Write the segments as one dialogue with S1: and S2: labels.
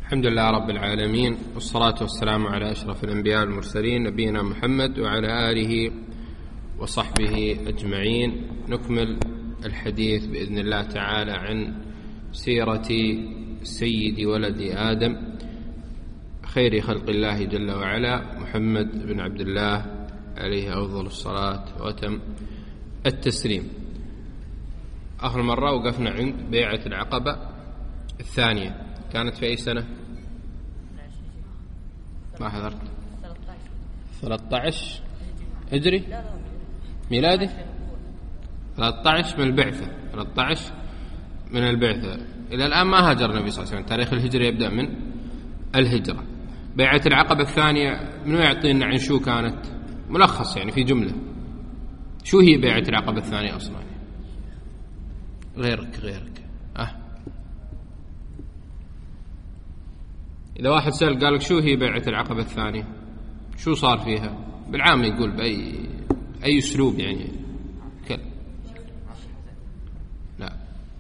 S1: الحمد لله رب العالمين، والصلاة والسلام على أشرف الأنبياء والمرسلين نبينا محمد وعلى آله وصحبه أجمعين. نكمل الحديث بإذن الله تعالى عن سيرة سيد ولد آدم خير خلق الله جل وعلا محمد بن عبد الله عليه أفضل الصلاة وأتم التسليم. آخر مرة وقفنا عند بيعة العقبة الثانية، كانت في أي سنة؟ ما حضرت. 13 هجري ميلادي، 13 من البعثة، 13 من البعثة. إلى الآن ما هاجر النبي صلى الله عليه وسلم، تاريخ الهجرة يبدأ من الهجرة. بيعة العقبة الثانية منو يعطينا عن شو كانت؟ ملخص يعني في جملة. شو هي بيعة العقبة الثانية أصلا؟ غيرك إذا واحد سأل قال لك شو هي بيعة العقبة الثانية، شو صار فيها؟ بالعام يقول بأي أسلوب يعني لا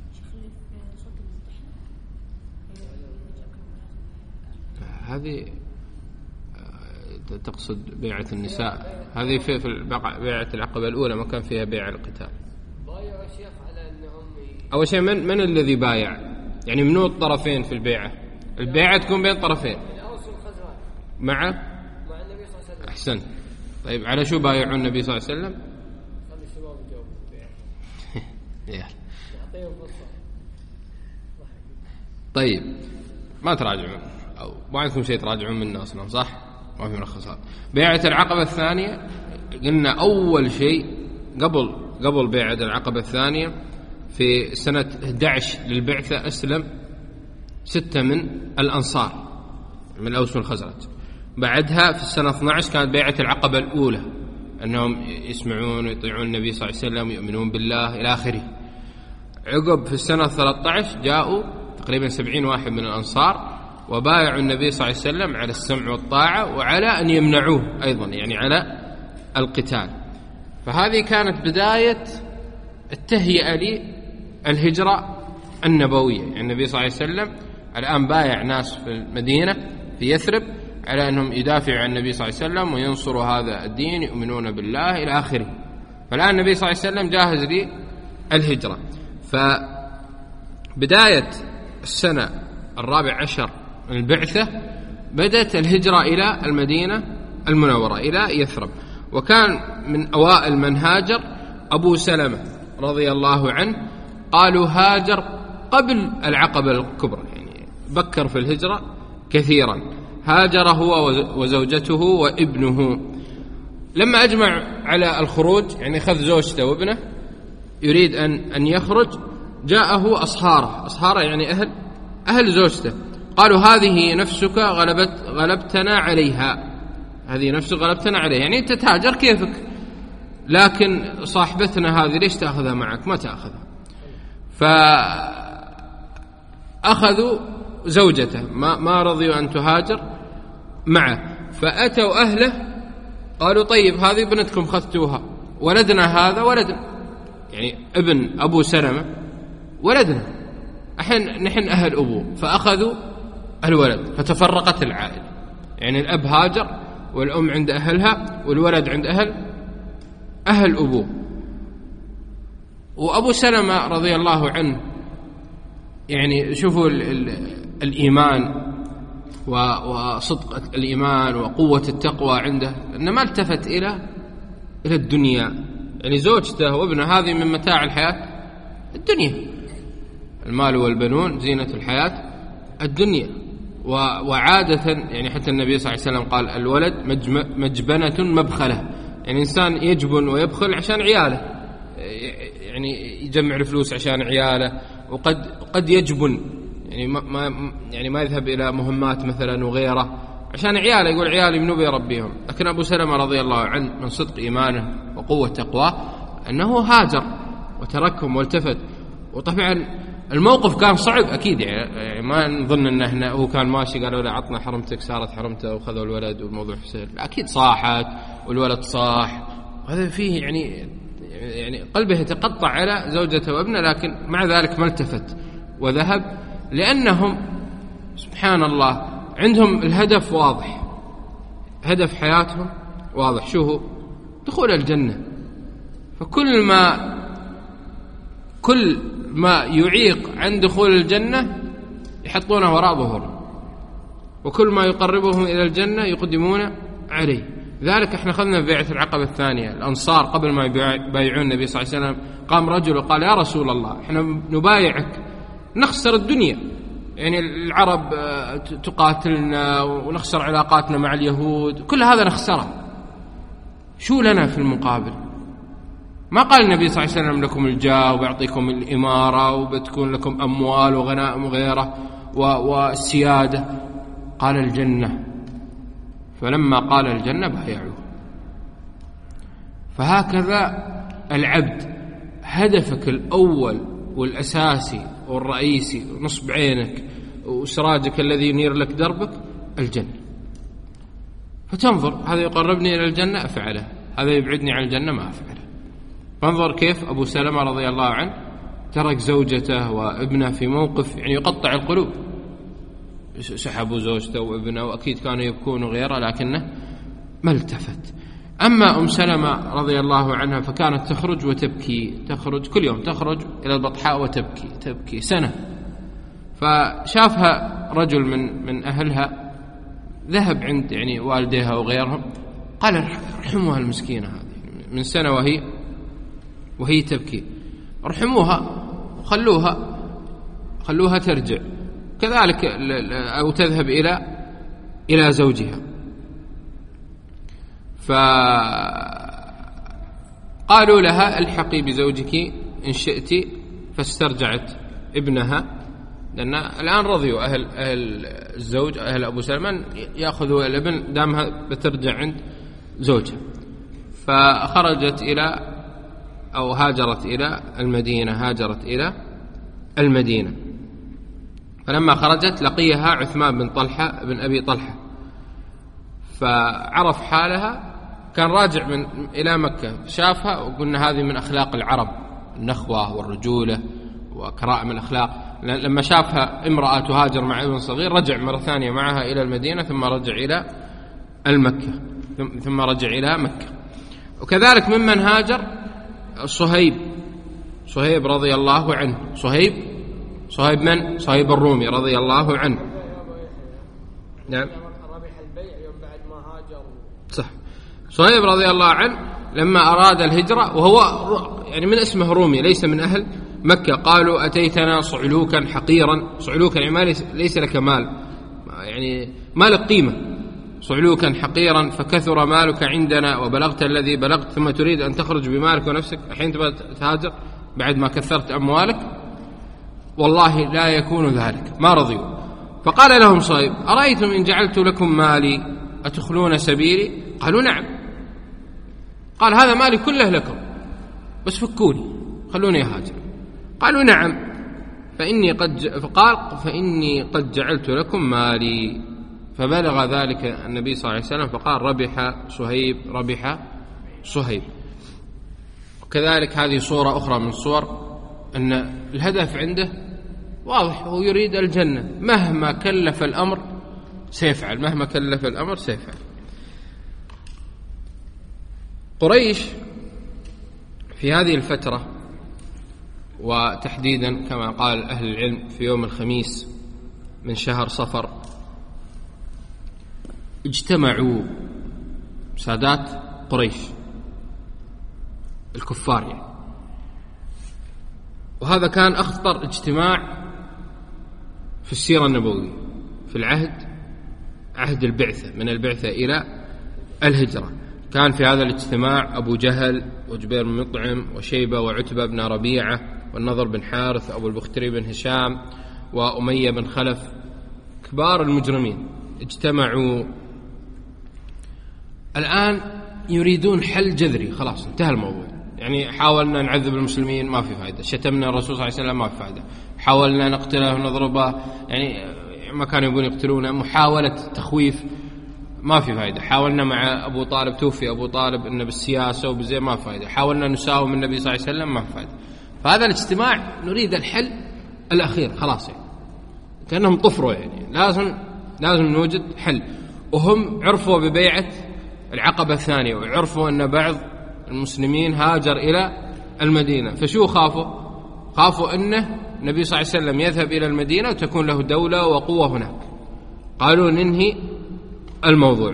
S1: هذه تقصد بيعة النساء، هذه في بيعة العقبة الأولى ما كان فيها بيع القتال. أول شيء من الذي بايع؟ يعني منو الطرفين في البيعة؟ البيعة تكون بين طرفين مع النبي صلى الله عليه وسلم. أحسن. طيب على شو بايعوا النبي صلى الله عليه وسلم؟ طيب ما تراجعون أو ما عندكم شيء تراجعون منه أصلا، صح؟ ما في ملخصات. بيعة العقبة الثانية قلنا أول شيء قبل بيعة العقبة الثانية في سنة 11 للبعثة أسلم 6 من الأنصار من الأوس والخزرج. بعدها في السنة 12 كانت بيعة العقبة الأولى، أنهم يسمعون ويطيعون النبي صلى الله عليه وسلم ويؤمنون بالله إلى آخره. عقب في السنة 13 جاءوا تقريبا 70 واحد من الأنصار وبايعوا النبي صلى الله عليه وسلم على السمع والطاعة وعلى أن يمنعوه أيضا، يعني على القتال. فهذه كانت بداية التهيئة للهجرة النبوية. يعني النبي صلى الله عليه وسلم الآن بايع ناس في المدينة في يثرب على أنهم يدافعوا عن النبي صلى الله عليه وسلم وينصروا هذا الدين، يؤمنون بالله إلى آخره. فالآن النبي صلى الله عليه وسلم جاهز للهجرة. فبداية السنة 14 من البعثة بدأت الهجرة إلى المدينة المنورة إلى يثرب. وكان من أوائل من هاجر أبو سلمة رضي الله عنه، قالوا هاجر قبل العقبة الكبرى، يعني بكر في الهجرة كثيرا. هاجر هو وزوجته وابنه. لما أجمع على الخروج، يعني خذ زوجته وابنه يريد أن يخرج، جاءه أصهاره يعني أهل زوجته، قالوا هذه نفسك غلبتنا عليها، هذه نفسك غلبتنا عليها، يعني أنت تهاجر كيفك، لكن صاحبتنا هذه ليش تأخذها معك؟ ما تأخذها. فأخذوا زوجته، ما رضيوا أن تهاجر معه. فأتوا أهله قالوا طيب هذه ابنتكم خذتوها، ولدنا هذا ولدنا، يعني ابن أبو سلمة ولدنا، نحن أهل أبوه. فأخذوا الولد فتفرقت العائلة، يعني الأب هاجر والأم عند أهلها والولد عند أهل أبوه. وأبو سلمة رضي الله عنه، يعني شوفوا الإيمان وصدق الإيمان وقوة التقوى عنده، إنه ما التفت إلى الدنيا. يعني زوجته وابنه هذه من متاع الحياة الدنيا، المال والبنون زينة الحياة الدنيا. وعادة يعني حتى النبي صلى الله عليه وسلم قال الولد مجبنة مبخلة، يعني إنسان يجبن ويبخل عشان عياله، يعني يجمع الفلوس عشان عياله، وقد يجبن يعني ما يذهب إلى مهمات مثلا وغيره عشان عياله، يقول عيالي منو بيربيهم. لكن أبو سلمة رضي الله عنه من صدق إيمانه وقوة تقواه أنه هاجر وتركهم والتفت. وطبعا الموقف كان صعب أكيد، يعني ما نظن أنه هو كان ماشي قالوا له عطنا حرمتك صارت حرمته وخذوا الولد والموضوع سهل. أكيد صاحت والولد صاح، وهذا فيه يعني قلبه يتقطع على زوجته وابنه، لكن مع ذلك ما التفت وذهب، لأنهم سبحان الله عندهم الهدف واضح، هدف حياتهم واضح، شو هو؟ دخول الجنة. فكل ما يعيق عن دخول الجنة يحطونه وراء ظهورهم، وكل ما يقربهم إلى الجنة يقدمون عليه. لذلك احنا أخذنا بيعة العقبة الثانية، الأنصار قبل ما يبايعون النبي صلى الله عليه وسلم قام رجل وقال: يا رسول الله احنا نبايعك نخسر الدنيا، يعني العرب تقاتلنا ونخسر علاقاتنا مع اليهود، كل هذا نخسره، شو لنا في المقابل؟ ما قال النبي صلى الله عليه وسلم: لكم الجاه وبيعطيكم الإمارة وبتكون لكم أموال وغنائم وغيره والسيادة، قال الجنة. فلما قال الجنة بايعوه. فهكذا العبد هدفك الأول والأساسي والرئيسي ونصب عينك وسراجك الذي ينير لك دربك الجنة. فتنظر هذا يقربني إلى الجنة أفعله، هذا يبعدني عن الجنة ما أفعله. فانظر كيف أبو سلمة رضي الله عنه ترك زوجته وابنه في موقف يعني يقطع القلوب، سحبوا زوجته وابنه وأكيد كانوا يبكون وغيره، لكنه ما التفت. أما أم سلمة رضي الله عنها فكانت تخرج وتبكي، تخرج كل يوم، تخرج إلى البطحاء وتبكي سنة. فشافها رجل من أهلها ذهب عند يعني والديها وغيرهم، قال: ارحموها المسكينة هذه من سنة وهي تبكي، ارحموها وخلوها ترجع كذلك أو تذهب إلى زوجها. فقالوا لها: الحقي بزوجك إن شئت. فاسترجعت ابنها، لأن الآن رضيوا أهل الزوج أهل أبو سلمان يأخذوا الابن دامها بترجع عند زوجها. فخرجت هاجرت إلى المدينة. فلما خرجت لقيها عثمان بن طلحة بن أبي طلحة، فعرف حالها، كان راجع إلى مكة، شافها وقلنا هذه من أخلاق العرب، النخوة والرجولة وكرائم الأخلاق. لما شافها امرأة تهاجر مع ابن صغير رجع مرة ثانية معها إلى المدينة، ثم رجع إلى مكة. وكذلك ممن هاجر صهيب رضي الله عنه. صهيب من؟ صهيب الرومي رضي الله عنه. نعم
S2: ربح البيع يوم بعد ما هاجر.
S1: صح. صهيب رضي الله عنه لما أراد الهجرة، وهو يعني من اسمه رومي ليس من أهل مكة، قالوا: أتيتنا صعلوكا حقيرا. صعلوكا يعني ليس لك مال، يعني ما لك قيمة. صعلوكا حقيرا فكثر مالك عندنا وبلغت الذي بلغت، ثم تريد أن تخرج بمالك ونفسك الحين تبغى تهاجر بعد ما كثرت أموالك؟ والله لا يكون ذلك. ما رضيوا. فقال لهم صهيب: أرأيتم إن جعلت لكم مالي أتخلون سبيلي؟ قالوا: نعم. قال: هذا مالي كله لكم، بس فكوني خلوني أهاجر. قالوا: نعم. فإني قد جعلت لكم مالي. فبلغ ذلك النبي صلى الله عليه وسلم فقال: ربح صهيب. وكذلك هذه صورة أخرى من صور أن الهدف عنده واضح، هو يريد الجنة، مهما كلف الأمر سيفعل. قريش في هذه الفترة، وتحديدا كما قال أهل العلم في يوم الخميس من شهر صفر، اجتمعوا سادات قريش الكفار يعني. وهذا كان أخطر اجتماع في السيرة النبوية في عهد البعثة، من البعثة إلى الهجرة. كان في هذا الاجتماع أبو جهل وجبير بن مطعم وشيبة وعتبة بن ربيعة والنضر بن حارث وأبو البختري بن هشام وأمية بن خلف، كبار المجرمين اجتمعوا. الآن يريدون حل جذري، خلاص انتهى الموضوع. يعني حاولنا نعذب المسلمين ما في فائدة، شتمنا الرسول صلى الله عليه وسلم ما في فائدة، حاولنا نقتله ونضربه، يعني ما كانوا يبون يقتلونه، محاولة تخويف ما في فائدة، حاولنا مع أبو طالب، توفي أبو طالب إنه بالسياسة وبزي ما في فائدة، حاولنا نساوم النبي صلى الله عليه وسلم ما في فائدة. فهذا الاجتماع نريد الحل الأخير خلاص، يعني كأنهم طفروا يعني يعني لازم نوجد حل. وهم عرفوا ببيعة العقبة الثانية، وعرفوا أن بعض المسلمين هاجر إلى المدينة، فشو خافوا أنه النبي صلى الله عليه وسلم يذهب إلى المدينة وتكون له دولة وقوة هناك. قالوا ننهي الموضوع.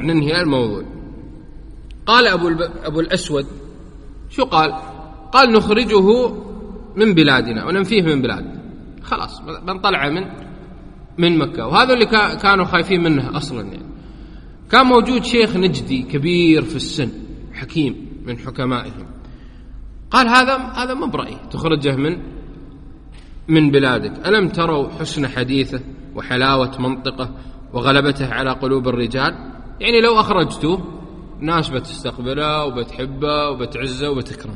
S1: قال أبو الأسود شو قال نخرجه من بلادنا وننفيه من بلادنا، خلاص بنطلع من مكة. وهذا اللي كانوا خايفين منه أصلا. يعني كان موجود شيخ نجدي كبير في السن حكيم من حكمائهم، قال هذا ما برأيي تخرجه من بلادك. ألم تروا حسن حديثه وحلاوة منطقه وغلبته على قلوب الرجال؟ يعني لو أخرجته ناس بتستقبله وبتحبه وبتعزه وبتكرمه.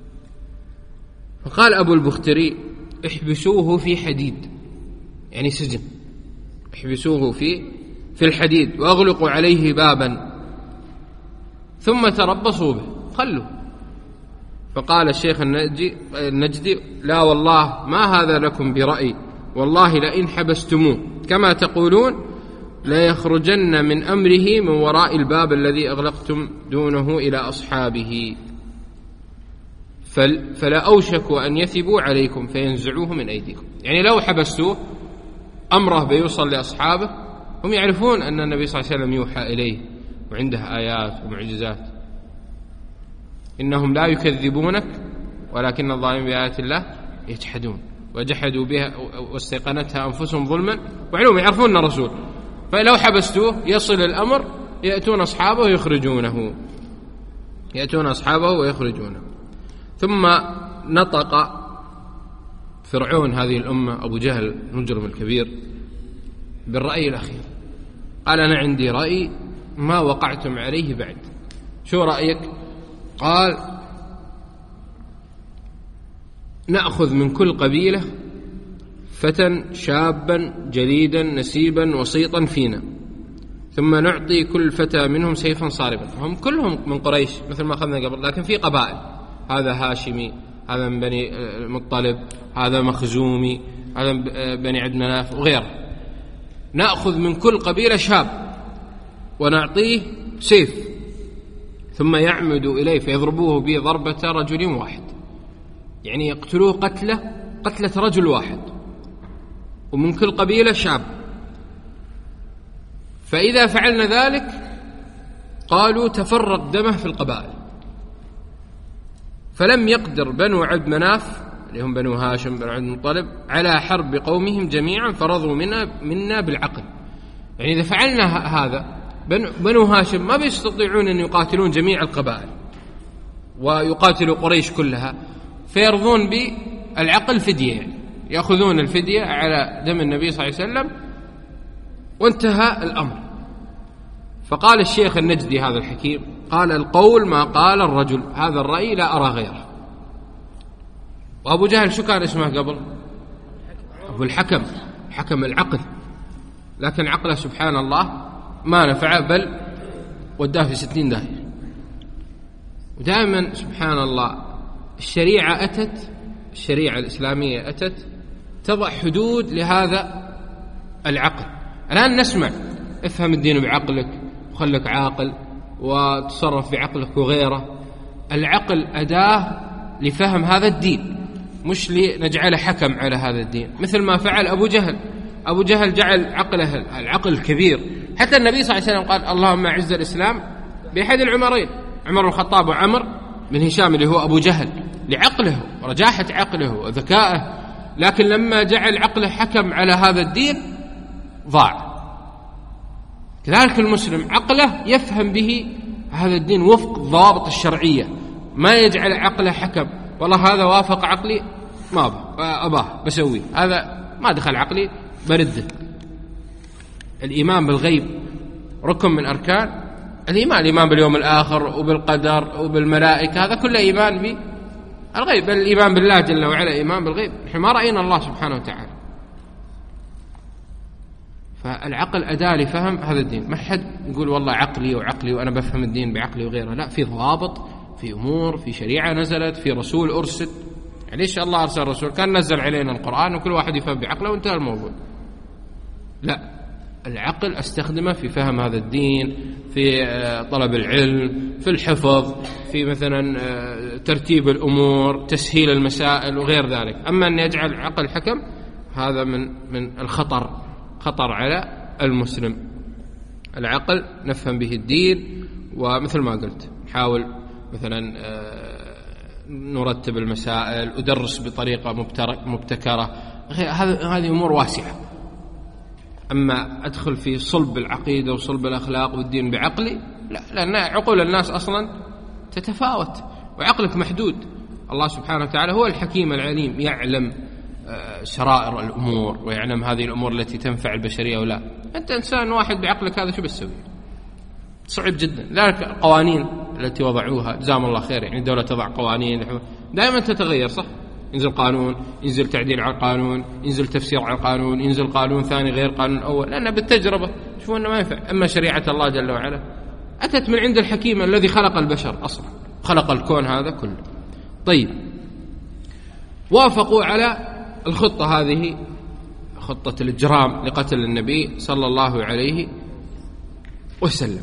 S1: فقال أبو البختري احبسوه في حديد، يعني سجن، احبسوه في الحديد وأغلقوا عليه بابا ثم تربصوا به، خلوا. فقال الشيخ النجدي لا والله ما هذا لكم برأي، والله لئن حبستموه كما تقولون لا يخرجن من أمره من وراء الباب الذي أغلقتم دونه إلى أصحابه، فلا أوشكوا أن يثبوا عليكم فينزعوه من أيديكم. يعني لو حبستوه أمره بيوصل لأصحابه، هم يعرفون أن النبي صلى الله عليه وسلم يوحى إليه وعنده آيات ومعجزات. إنهم لا يكذبونك ولكن الظالمين بآيات الله يجحدون وجحدوا بها واستيقنتها أنفسهم ظلما وعلوم، يعرفون الرسول. فلو حبستوه يصل الأمر يأتون أصحابه ويخرجونه. ثم نطق فرعون هذه الأمة أبو جهل المجرم الكبير بالرأي الأخير، قال أنا عندي رأي ما وقعتم عليه بعد. شو رأيك؟ قال نأخذ من كل قبيلة فتى شابا جليدا نسيبا وسيطا فينا، ثم نعطي كل فتى منهم سيفا صاربا. هم كلهم من قريش مثل ما أخذنا قبل، لكن في قبائل، هذا هاشمي، هذا من بني المطلب، هذا مخزومي، هذا بني عبد مناف وغيره. نأخذ من كل قبيلة شاب ونعطيه سيف، ثم يعمد إليه فيضربوه به ضربة رجل واحد، يعني يقتلوه قتلة رجل واحد، ومن كل قبيلة شاب. فإذا فعلنا ذلك قالوا تفرق دمه في القبائل. فلم يقدر بنو عبد مناف اللي هم بنو هاشم بن عبد المطلب على حرب قومهم جميعا، فرضوا منا بالعقل. يعني إذا فعلنا هذا بنو هاشم ما بيستطيعون أن يقاتلون جميع القبائل ويقاتلوا قريش كلها، فيرضون بالعقل فدية، يعني يأخذون الفدية على دم النبي صلى الله عليه وسلم، وانتهى الأمر. فقال الشيخ النجدي هذا الحكيم قال القول ما قال الرجل، هذا الرأي لا أرى غيره. وأبو جهل شو كان اسمه قبل؟ أبو الحكم، حكم العقل، لكن عقله سبحان الله ما نفعه، بل وداه في 60 داهية. ودائما سبحان الله الشريعة الإسلامية أتت تضع حدود لهذا العقل. الآن نسمع افهم الدين بعقلك وخلك عاقل وتصرف بعقلك وغيره. العقل أداة لفهم هذا الدين، مش لنجعله حكم على هذا الدين، مثل ما فعل أبو جهل جعل عقله العقل الكبير. حتى النبي صلى الله عليه وسلم قال اللهم أعز الإسلام بأحد العمرين، عمر بن الخطاب وعمر بن هشام اللي هو أبو جهل، لعقله ورجاحة عقله وذكائه. لكن لما جعل عقله حكم على هذا الدين ضاع. كذلك المسلم عقله يفهم به هذا الدين وفق ضوابط الشرعية، ما يجعل عقله حكم والله هذا وافق عقلي ما أباه بسويه، هذا ما دخل عقلي برده. الإيمان بالغيب ركن من أركان الإيمان باليوم الآخر وبالقدر وبالملائكة، هذا كله إيمان بالغيب. بل الإيمان بالله جل وعلا إيمان بالغيب، نحن ما رأينا الله سبحانه وتعالى. فالعقل أداة لفهم هذا الدين. ما حد يقول والله عقلي وأنا بفهم الدين بعقلي وغيره، لا، في ضوابط، في أمور، في شريعة نزلت، في رسول أرسل. يعني إيش الله أرسل رسول؟ كان نزل علينا القرآن وكل واحد يفهم بعقله وانتهى الموضوع. لا، العقل أستخدمه في فهم هذا الدين، في طلب العلم، في الحفظ، في مثلا ترتيب الأمور، تسهيل المسائل وغير ذلك. أما أن يجعل العقل حكم هذا من الخطر، خطر على المسلم. العقل نفهم به الدين، ومثل ما قلت نحاول مثلا نرتب المسائل، أدرس بطريقة مبتكرة، هذه أمور واسعة. أما أدخل في صلب العقيدة وصلب الأخلاق والدين بعقلي، لا، لأن عقول الناس أصلا تتفاوت وعقلك محدود. الله سبحانه وتعالى هو الحكيم العليم، يعلم شرائر الأمور ويعلم هذه الأمور التي تنفع البشرية ولا. أنت إنسان واحد بعقلك هذا شو بتسوي؟ صعب جدا. ذلك القوانين التي وضعوها جزاهم الله خير، يعني الدولة تضع قوانين دائما تتغير، صح؟ ينزل قانون، ينزل تعديل على القانون، ينزل تفسير على القانون، ينزل قانون ثاني غير قانون الأول، لأنه بالتجربة شوفوا أنه ما ينفع. أما شريعة الله جل وعلا أتت من عند الحكيم الذي خلق البشر أصلا، خلق الكون هذا كله. طيب، وافقوا على الخطة هذه، خطة الإجرام لقتل النبي صلى الله عليه وسلم.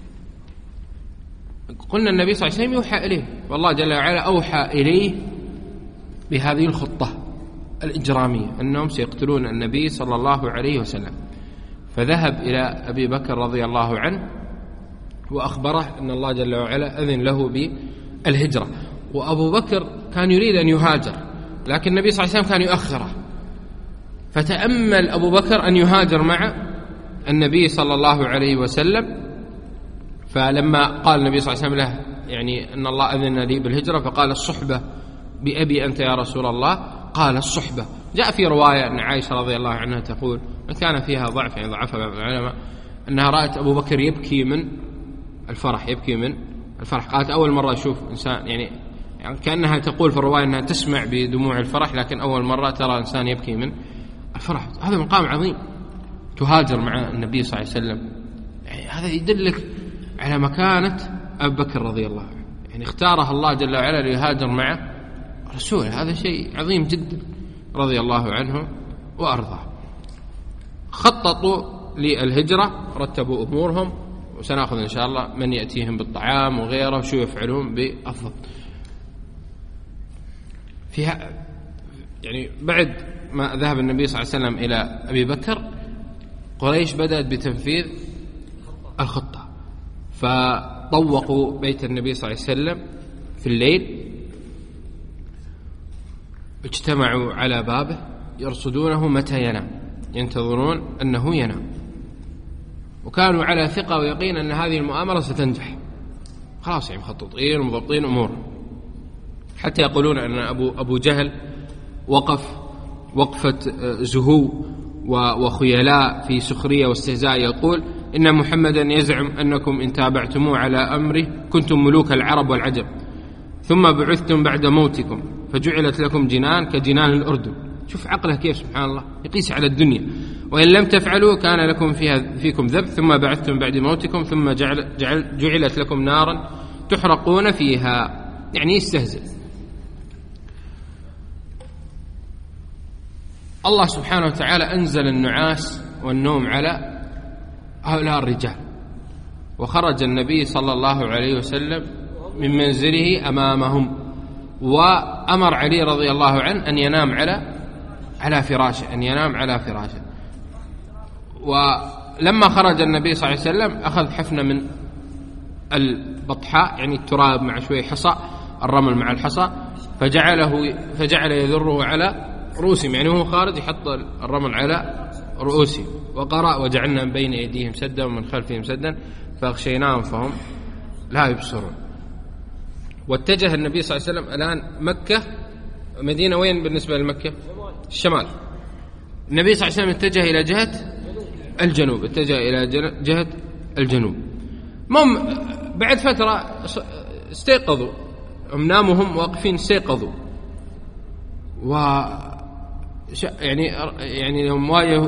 S1: قلنا النبي صلى الله عليه وسلم يوحى إليه، والله جل وعلا أوحى إليه بهذه الخطة الإجرامية أنهم سيقتلون النبي صلى الله عليه وسلم. فذهب إلى أبي بكر رضي الله عنه وأخبره أن الله جل وعلا أذن له بالهجرة. وأبو بكر كان يريد أن يهاجر، لكن النبي صلى الله عليه وسلم كان يؤخره. فتأمل أبو بكر أن يهاجر مع النبي صلى الله عليه وسلم. فلما قال النبي صلى الله عليه وسلم له يعني أن الله أذن لي بالهجرة، فقال الصحبة بأبي أنت يا رسول الله، قال الصحبة. جاء في رواية أن عائشة رضي الله عنها تقول، وإن كان فيها ضعف يعني ضعفها بعض العلماء، أنها رأت أبو بكر يبكي من الفرح، يبكي من الفرح. قالت أول مرة أشوف إنسان يعني كأنها تقول في الرواية أنها تسمع بدموع الفرح، لكن أول مرة ترى إنسان يبكي من الفرح. هذا مقام عظيم، تهاجر مع النبي صلى الله عليه وسلم. يعني هذا يدلك على مكانة أبي بكر رضي الله عنه، يعني اختاره الله جل وعلا ليهاجر مع رسول، هذا شيء عظيم جدا رضي الله عنه وأرضاه. خططوا للهجرة، رتبوا أمورهم، وسنأخذ إن شاء الله من يأتيهم بالطعام وغيره شو يفعلون بأفضل. فيها يعني بعد ما ذهب النبي صلى الله عليه وسلم إلى أبي بكر، قريش بدأت بتنفيذ الخطة. فطوقوا بيت النبي صلى الله عليه وسلم في الليل، اجتمعوا على بابه يرصدونه متى ينام، ينتظرون أنه ينام. وكانوا على ثقة ويقين أن هذه المؤامرة ستنجح، خلاص يعني مخططين ومضبطين أمور. حتى يقولون أن أبو جهل وقف وقفة زهو وخيلاء في سخرية واستهزاء، يقول إن محمدا يزعم أنكم إن تابعتموه على أمره كنتم ملوك العرب والعجم، ثم بعثتم بعد موتكم فجعلت لكم جنان كجنان الأردن. شوف عقله كيف سبحان الله، يقيس على الدنيا. وإن لم تفعلوا كان لكم فيكم ذب، ثم بعثتم بعد موتكم ثم جعلت لكم نارا تحرقون فيها. يعني يستهزئ. الله سبحانه وتعالى أنزل النعاس والنوم على هؤلاء الرجال، وخرج النبي صلى الله عليه وسلم من منزله أمامهم، وأمر علي رضي الله عنه أن ينام على فراشه، أن ينام على فراشه. ولما خرج النبي صلى الله عليه وسلم أخذ حفنة من البطحاء، يعني التراب مع شوي حصى، الرمل مع الحصى، فجعل يذره على رؤوسهم، يعني هو خارج يحط الرمل على رؤوسهم. وقرأ وجعلنا من بين أيديهم سدا ومن خلفهم سدا فأغشيناهم فهم لا يبصرون. واتجه النبي صلى الله عليه وسلم الآن مكة، مدينة وين بالنسبة لمكة؟ الشمال. النبي صلى الله عليه وسلم اتجه إلى جهة الجنوب، اتجه إلى جهة الجنوب. بعد فترة استيقظوا، هم ناموا هم واقفين، استيقظوا يعني يوم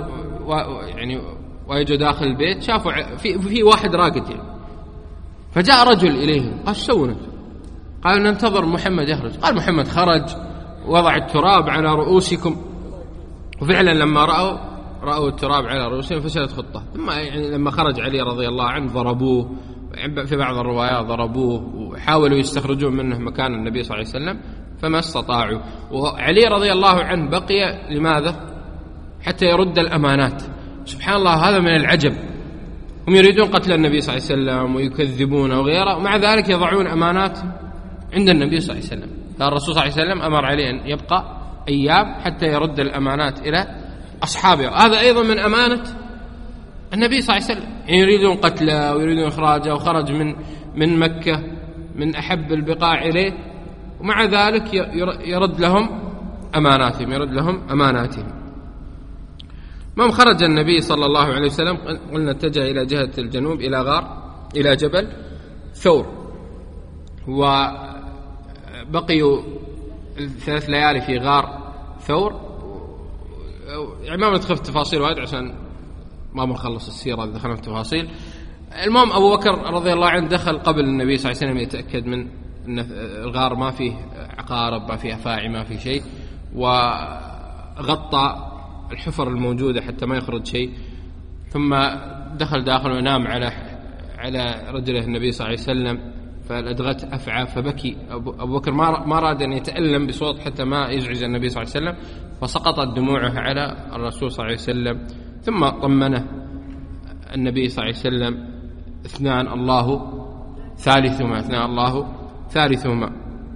S1: واجوا داخل البيت شافوا في واحد راقد يعني. فجاء رجل إليهم قال ايش تسوون؟ قالوا ننتظر محمد يخرج. قال محمد خرج وضع التراب على رؤوسكم. وفعلا لما رأوا رأوا التراب على رؤوسهم فشلت خطة. ثم يعني لما خرج علي رضي الله عنه ضربوه، في بعض الروايات ضربوه وحاولوا يستخرجون منه مكان النبي صلى الله عليه وسلم فما استطاعوا. وعلي رضي الله عنه بقي لماذا؟ حتى يرد الأمانات. سبحان الله، هذا من العجب. هم يريدون قتل النبي صلى الله عليه وسلم ويكذبون وغيره، ومع ذلك يضعون أمانات عند النبي صلى الله عليه وسلم. فالرسول صلى الله عليه وسلم أمر عليه أن يبقى أيام حتى يرد الأمانات إلى أصحابه. هذا أيضا من أمانة النبي صلى الله عليه وسلم. يعني يريدون قتله ويريدون إخراجه، وخرج من مكة من أحب البقاع إليه، ومع ذلك يرد لهم أماناتهم. ما خرج النبي صلى الله عليه وسلم، قلنا اتجه إلى جهة الجنوب إلى غار، إلى جبل ثور، وبقيوا 3 ليالي في غار ثور. يعني ما ندخل في التفاصيل وايد عشان ما بنخلص السيرة إذا دخلنا في التفاصيل. المهم أبو بكر رضي الله عنه دخل قبل النبي صلى الله عليه وسلم يتأكد من أن الغار ما فيه عقارب، ما فيه أفاعي، ما فيه شيء، وغطى الحفر الموجودة حتى ما يخرج شيء. ثم دخل داخل ونام على رجله النبي صلى الله عليه وسلم، فالأدغت أفعى فبكي. أبو بكر ما أراد أن يتألم بصوت حتى ما يزعج النبي صلى الله عليه وسلم، فسقطت دموعه على الرسول صلى الله عليه وسلم. ثم طمنه النبي صلى الله عليه وسلم: اثنان الله ثالثهما.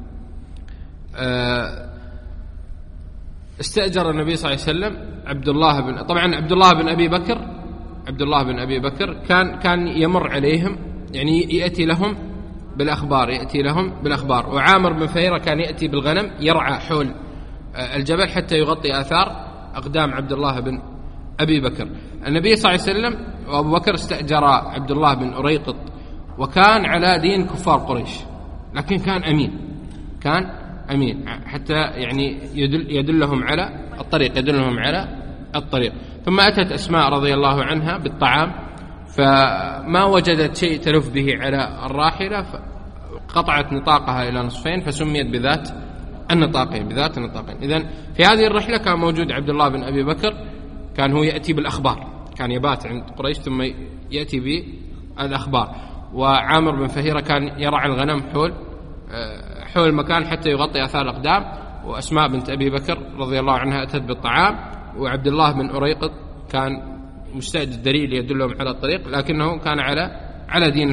S1: استأجر النبي صلى الله عليه وسلم عبد الله بن أبي بكر كان يمر عليهم، يعني يأتي لهم بالأخبار. وعامر بن فهيرة كان يأتي بالغنم يرعى حول الجبل حتى يغطي آثار أقدام عبد الله بن أبي بكر. النبي صلى الله عليه وسلم وأبو بكر استأجر عبد الله بن أريقط، وكان على دين كفار قريش، لكن كان أمين حتى يعني يدلهم على الطريق. ثم أتت أسماء رضي الله عنها بالطعام، فما وجدت شيء تلف به على الراحلة، فقطعت نطاقها إلى نصفين فسميت بذات النطاقين. إذن في هذه الرحلة كان موجود عبد الله بن أبي بكر، كان هو يأتي بالأخبار، كان يبات عند قريش ثم يأتي بالأخبار. وعامر بن فهيرة كان يرعى الغنم حول المكان حتى يغطي آثار الأقدام. وأسماء بنت أبي بكر رضي الله عنها أتت بالطعام. وعبد الله بن أريقط كان مستعد الدليل يدلهم على الطريق، لكنه كان على دين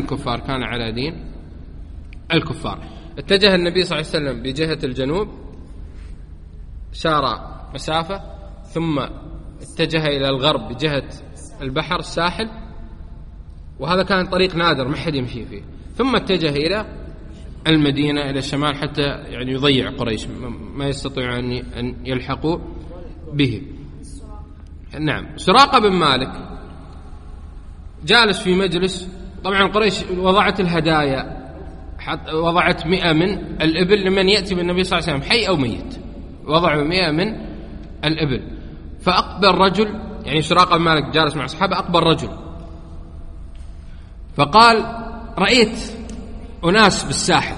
S1: الكفار. اتجه النبي صلى الله عليه وسلم بجهة الجنوب، سار مسافة، ثم اتجه إلى الغرب بجهة البحر الساحل، وهذا كان طريق نادر ما حد يمشي فيه. ثم اتجه إلى المدينة إلى الشمال حتى يعني يضيع قريش، ما يستطيع أن يلحقوا به. نعم. سراقة بن مالك جالس في مجلس، طبعا قريش وضعت الهدايا، وضعت 100 من الإبل لمن يأتي بالنبي صلى الله عليه وسلم حي أو ميت، وضعوا 100 من الإبل. فأقبل رجل، يعني سراقة بن مالك جالس مع أصحابه، أقبل رجل فقال: رأيت أناس بالساحل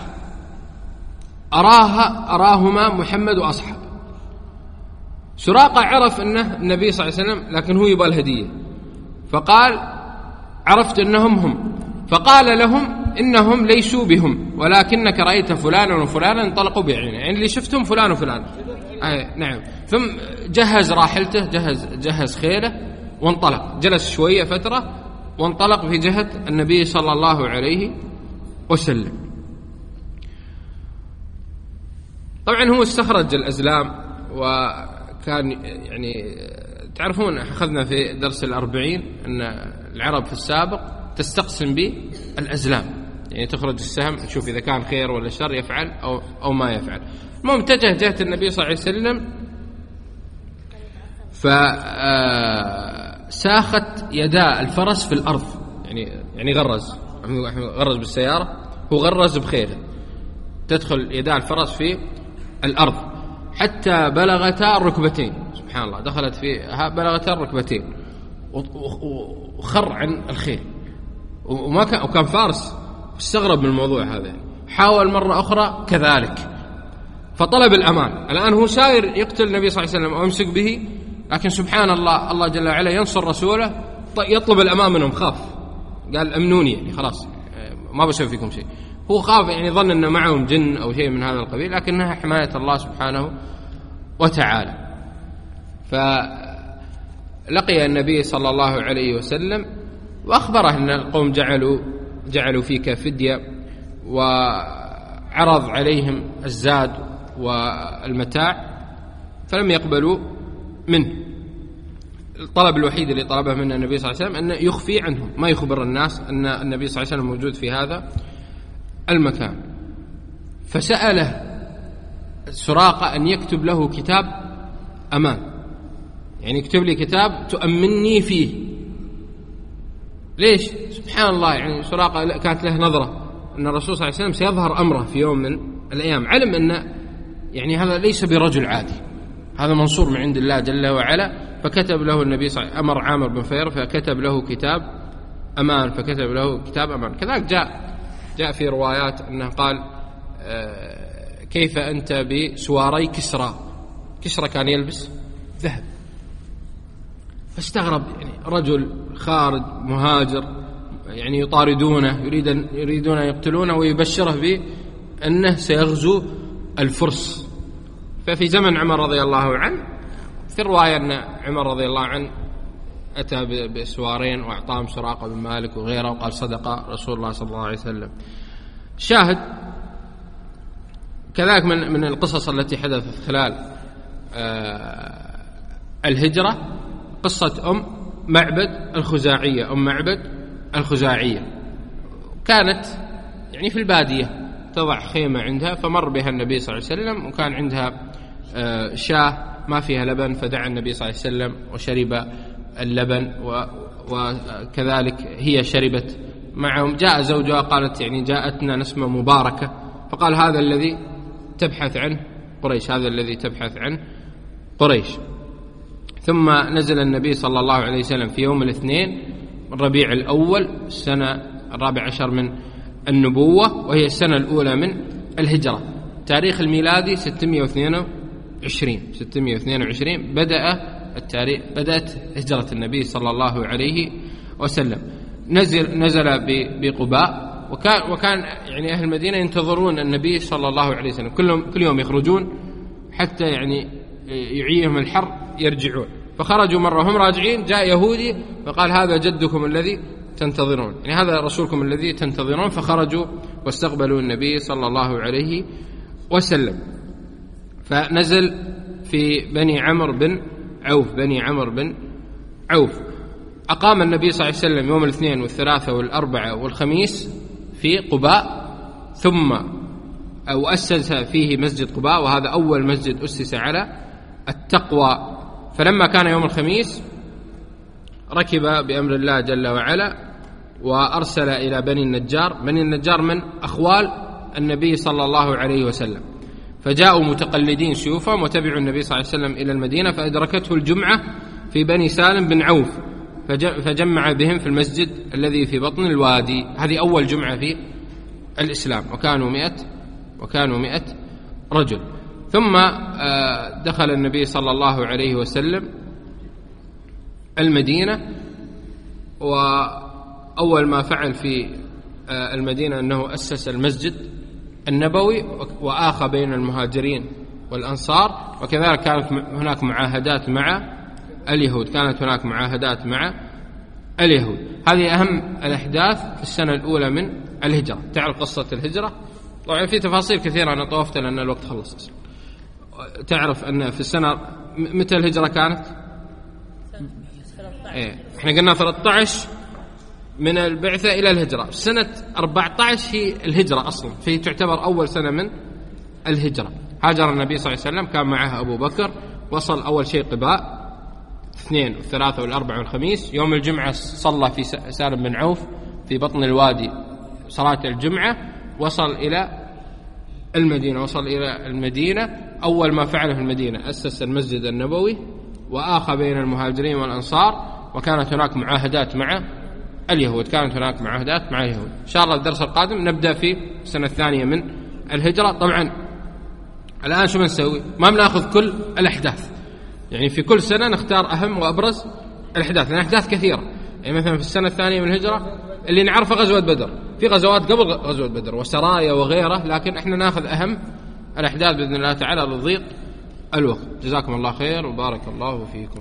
S1: أراهما محمد وأصحاب. سراقة عرف أنه النبي صلى الله عليه وسلم، لكن هو يبغى الهدية، فقال: عرفت أنهم هم. فقال لهم: إنهم ليسوا بهم، ولكنك رأيت فلانا وفلانا انطلقوا بعينه، يعني اللي شفتهم فلان وفلان. نعم. ثم جهز راحلته، جهز خيله وانطلق، جلس شوية فترة وانطلق في جهة النبي صلى الله عليه وسلم. طبعا هو استخرج الأزلام، وكان يعني تعرفون أخذنا في درس 40 أن العرب في السابق تستقسم بالأزلام، يعني تخرج السهم تشوف إذا كان خير ولا شر، يفعل أو ما يفعل. المهم اتجه جهة النبي صلى الله عليه وسلم، فساخت يدا الفرس في الأرض، يعني غرز بالسيارة، هو غرز بخيله، تدخل يدا الفرس في الأرض حتى بلغتا الركبتين. سبحان الله، دخلت فيها بلغتا الركبتين، وخر عن الخيل، وكان فارس، استغرب من الموضوع هذا. حاول مرة أخرى كذلك، فطلب الأمان. الآن هو ساير يقتل النبي صلى الله عليه وسلم أو يمسك به، لكن سبحان الله، الله جل وعلا ينصر رسوله يطلب الأمان منهم، خاف، قال أمنوني يعني خلاص ما بسوي فيكم شيء. هو خاف يعني ظن أن معهم جن أو شيء من هذا القبيل، لكنها حماية الله سبحانه وتعالى. فلقي النبي صلى الله عليه وسلم وأخبره أن القوم جعلوا فيك فدية، وعرض عليهم الزاد والمتاع فلم يقبلوا منه. الطلب الوحيد اللي طلبه من النبي صلى الله عليه وسلم أن يخفي عنهم، ما يخبر الناس أن النبي صلى الله عليه وسلم موجود في هذا المكان. فسأله سراقة أن يكتب له كتاب أمان، يعني يكتب لي كتاب تؤمنني فيه. ليش؟ سبحان الله، يعني سراقة كانت له نظرة أن الرسول صلى الله عليه وسلم سيظهر أمره في يوم من الأيام، علم أن يعني هذا ليس برجل عادي، هذا منصور من عند الله جل وعلا. فكتب له النبي صلى الله عليه وسلم، أمر عامر بن فهير فكتب له كتاب أمان، فكتب له كتاب أمان. كذلك جاء في روايات أنه قال كيف أنت بسواري كسرى. كسرى كان يلبس ذهب، فاستغرب، يعني رجل خارج مهاجر يعني يطاردونه، يريدون أن يقتلونه، ويبشره بأنه سيغزو الفرس. ففي زمن عمر رضي الله عنه في الرواية أن عمر رضي الله عنه أتى بسوارين وأعطاهم سراقة بن مالك وغيره، وقال صدق رسول الله صلى الله عليه وسلم. شاهد كذلك من القصص التي حدثت خلال الهجرة قصة أم معبد الخزاعية. كانت يعني في البادية تضع خيمة عندها، فمر بها النبي صلى الله عليه وسلم، وكان عندها شاة ما فيها لبن، فدعا النبي صلى الله عليه وسلم وشرب اللبن، وكذلك هي شربت معهم. جاء زوجها، قالت يعني جاءتنا نسمة مباركة، فقال هذا الذي تبحث عنه قريش، هذا الذي تبحث عنه قريش. ثم نزل النبي صلى الله عليه وسلم في يوم الاثنين من ربيع الأول السنة 14 من النبوة، وهي السنة الأولى من الهجرة. تاريخ الميلادي 622 بدأت هجرة النبي صلى الله عليه وسلم. نزل بقباء، وكان يعني أهل المدينة ينتظرون النبي صلى الله عليه وسلم، كل يوم يخرجون حتى يعني يعيهم الحر يرجعون. فخرجوا مرة هم راجعين، جاء يهودي فقال هذا جدكم الذي تنتظرون، يعني هذا رسولكم الذي تنتظرون. فخرجوا واستقبلوا النبي صلى الله عليه وسلم. فنزل في بني عمرو بن عوف. أقام النبي صلى الله عليه وسلم يوم الاثنين والثلاثة والأربعة والخميس في قباء، ثم أسس فيه مسجد قباء، وهذا أول مسجد أسس على التقوى. فلما كان يوم الخميس ركب بأمر الله جل وعلا وأرسل إلى بني النجار من أخوال النبي صلى الله عليه وسلم، فجاءوا متقلدين سيوفهم وتبعوا النبي صلى الله عليه وسلم إلى المدينة، فأدركته الجمعة في بني سالم بن عوف، فجمع بهم في المسجد الذي في بطن الوادي. هذه أول جمعة في الإسلام، وكانوا 100 رجل. ثم دخل النبي صلى الله عليه وسلم المدينة، وأول ما فعل في المدينة أنه أسس المسجد النبوي وآخى بين المهاجرين والأنصار، وكذلك كانت هناك معاهدات مع اليهود. هذه أهم الأحداث في السنة الأولى من الهجرة. تعرف قصة الهجرة؟ طبعا في تفاصيل كثيرة أنا طوفت لأن الوقت خلص. تعرف أن في السنة متى الهجرة كانت؟ احنا قلنا 13 من البعثة إلى الهجرة. سنة 14 هي الهجرة أصلا، فهي تعتبر أول سنة من الهجرة. هاجر النبي صلى الله عليه وسلم، كان معه أبو بكر، وصل أول شيء قباء 2 والثلاثة والأربعة والخميس. يوم الجمعة صلى في سالم بن عوف في بطن الوادي صلاة الجمعة. وصل إلى المدينة. أول ما فعله في المدينة أسس المسجد النبوي وآخى بين المهاجرين والأنصار، وكانت هناك معاهدات مع اليهود. إن شاء الله الدرس القادم نبدأ في السنة الثانية من الهجرة. طبعا الآن شو بنسوي؟ ما بناخذ كل الأحداث، يعني في كل سنة نختار أهم وأبرز الأحداث، لأن أحداث كثيرة. يعني مثلا في السنة الثانية من الهجرة اللي نعرفه غزوة بدر، في غزوات قبل غزوة بدر وسرايا وغيره، لكن احنا ناخذ أهم الأحداث بإذن الله تعالى لضيق الوقت. جزاكم الله خير وبارك الله فيكم.